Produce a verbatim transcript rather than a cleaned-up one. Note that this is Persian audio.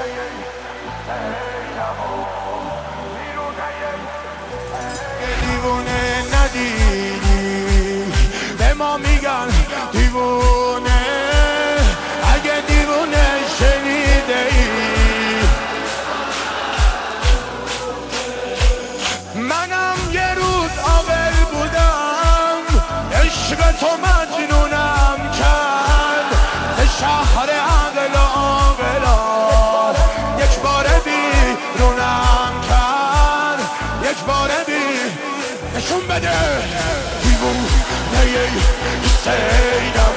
دیوونه ندیدی به ما میگن دیوونه، اگه دیوونه شنیده ای منم یه روز عاقل بودم، عشق تو مجنونم کرد، شهر عقل و عاقلا یک بار بیرونم کرد، یک بار بی نشون بده دیوونه سیدم